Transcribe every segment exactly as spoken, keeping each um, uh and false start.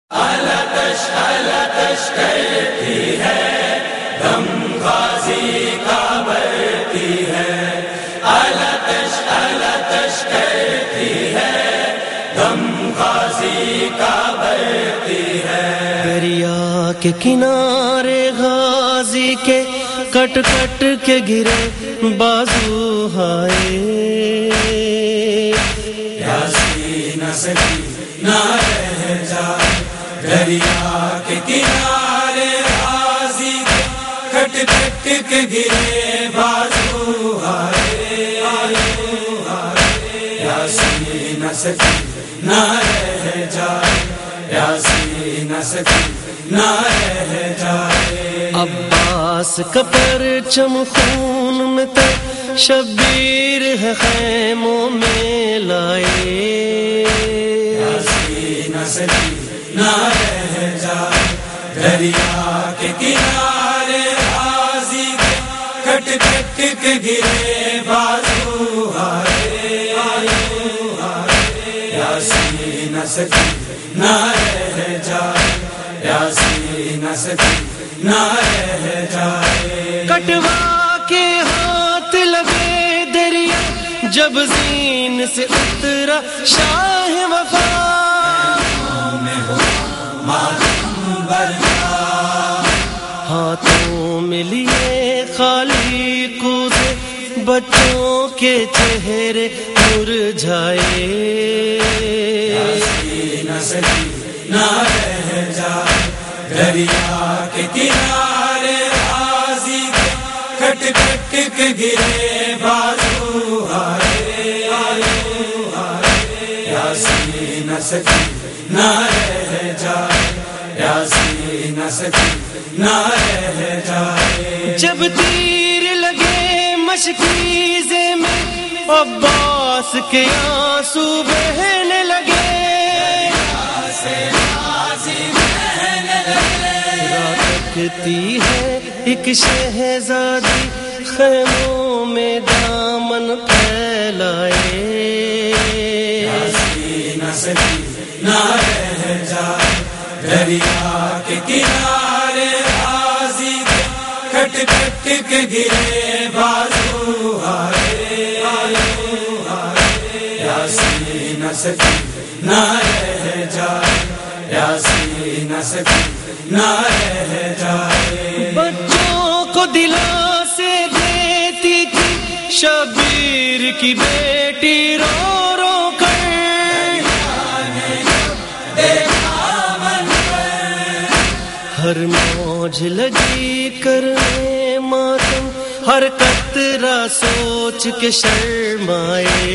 التش التش کرتی ہے دم غازی کا بڑھتی ہے، التش التش کرتی ہے دم غازی کا بڑھتی ہے۔ دریا کے کنارے غازی کے کٹ کٹ کے گرے بازو ہائے، یاسین سکی نہ رہ جائے، دریا کے کنارے غازی کے کٹ کٹ کے گرے بازو ہائے، یاسین سکی نہ رہ جائے، یاسین سکی نہ رہ جائے۔ عباس کا پرچم خون میں تر شبیر ہے خیموں میں لائے، یاسین سکی نہ رہ جائے، دریا کے کنارے غازی کے کٹ کٹ کے گرے بازو ہائے، یاسین سکی نہ رہ جائے، یاسین سکی نہ رہ جائے۔ کٹوا کے ہاتھ لگے دریا جب زین سے اترا شاہ وفا، ہاتھوں میں لیے خالی کوزے بچوں کے چہرے مرجھائے، یاسین سکی نہ رہ جائے، دریا کے کنارے غازی کے کٹ کٹ کے گرے بازو ہائے، یاسین سکی نہ رہ جائے، یاسین سکی نہ رہ جائے۔ جب تیر لگے مشکیزے میں عباس کے آنسو بہنے لگے، راتکتی ہے ایک شہزادی خیموں میں دامن پھیلائے، یاسین سکی نہ رہ جائے، دریا کے کنارے غازی کے کٹ کٹ کے گرے بازو ہائے، یاسین سکی نہ رہ جائے، یاسین سکی نہ رہ جائے۔ بچوں کو دلاسے دیتی تھی شبیر کی بیٹی رو رو کر، ہر موج لگی کرنے ماتم، ہر قطرہ سوچ کے شرمائے،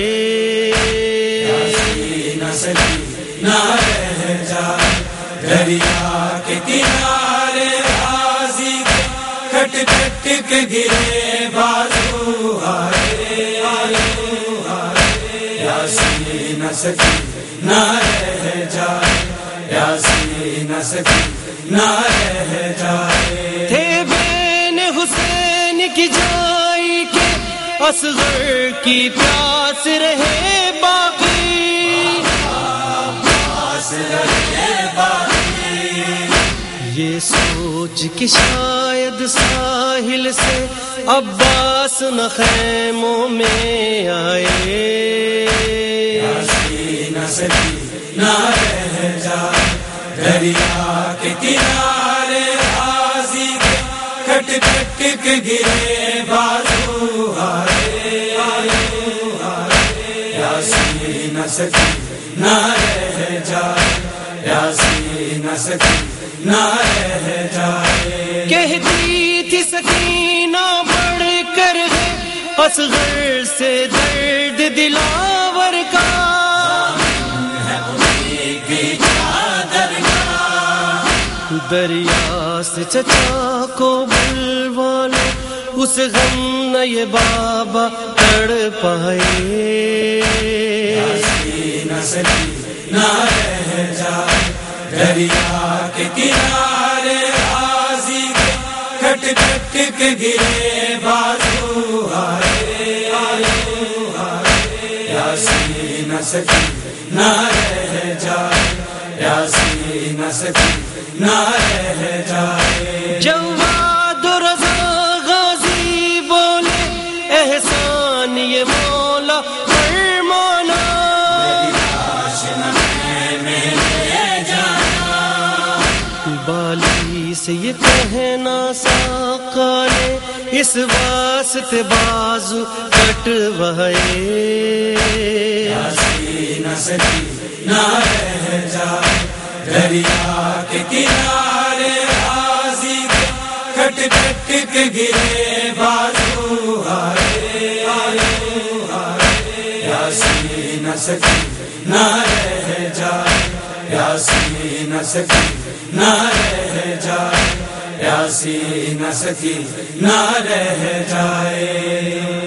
یاسین سکی نہ رہ جائے، دریا کے کنارے غازی کے کٹ کٹ کے گرے بازو ہائے، یاسین سکی نہ رہ جائے، یاسین سکی نہ رہ جائے۔ تھے بین حسین کی جائی کے اصغر کی پیاس رہے باقی، یہ سوچ کہ شاید ساحل سے عباس نہ خیموں میں آئے، یاسین سکی نہ رہ جائے، دریا کے کنارے غازی کے کٹ کٹ کے گرے بازو ہائے، یاسین سکی نہ رہ جائے، یاسین سکی نہ رہ جائے۔ کہتی تھی سکینہ بڑھ کر ہے اصغر سے درد دلاور کا، دریا سے چچا کو بلوا لو اس غم نہ یہ بابا تڑ پائے، یاسین سکی نہ رہ جائے، دریا کے کنارے غازی کے کٹ کٹ کے گرے بازو ہائے، یاسین سکی نہ رہ جائے، یاسین سکی نہ رہ جائے. جواد رضا غازی بولے احسان یہ مولا فرمانا، بالی سے یہ کہنا ساقا نے اس واسطے بازو کٹوائے. یاسین سکی نہ رہ جائے، دریا کے کنارے غازی کے کٹ کٹ کے گرے بازو ہارے. یاسین سکی نہ رہ جائے، یاسین سکی نہ رہ جائے، یاسین سکی نہ رہ جائے.